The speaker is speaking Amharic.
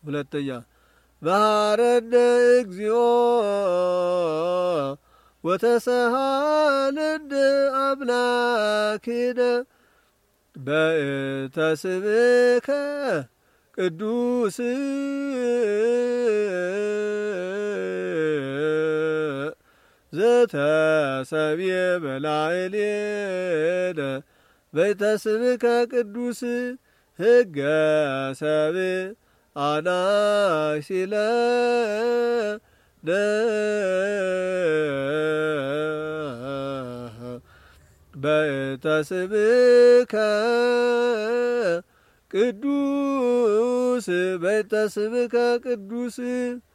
ሁለተኛ ባህረነ እግዚኦ ወተሰሃለነ አምላክነ በእንተ ስምከ ቅዱስ ዘተሰብየ በላዕሌነ በእንተ ስምከ ቅዱስ ሕገ ሰብእ አናሲለነ በእንተ ስምከ ቅዱስ በእንተ ስምከ ቅዱስ